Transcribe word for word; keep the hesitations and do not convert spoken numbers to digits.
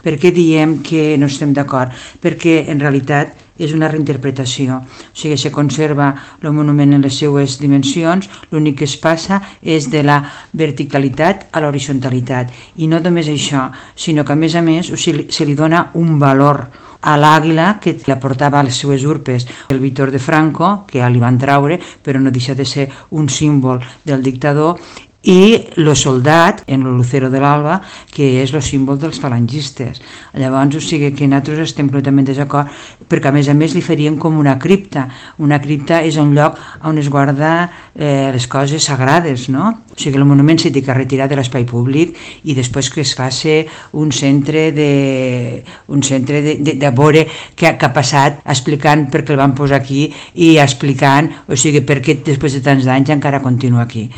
Per què diem que no estem d'acord? Perquè en realitat és una reinterpretació, o sigui, se conserva el monument en les seues dimensions, l'únic que es passa és de la verticalitat a l'horitzontalitat, i no només això, sinó que a més a més o sigui, se li dona un valor a l'àguila que la portava a les seues urpes el Víctor de Franco, que ja li van traure, però no deixa de ser un símbol del dictador, i el soldat en el Lucero de l'Alba, que és el símbol dels falangistes. Llavors, o sigui que nosaltres estem completament desacord, perquè a més a més li farien com una cripta. Una cripta és un lloc on es guarda eh, les coses sagrades, no? O sigui, el monument s'ha de retirar de l'espai públic i després que es faci un centre de, un centre de, de, de veure què, què ha passat, explicant per què el van posar aquí i explicant, o sigui, per què després de tants anys encara continua aquí.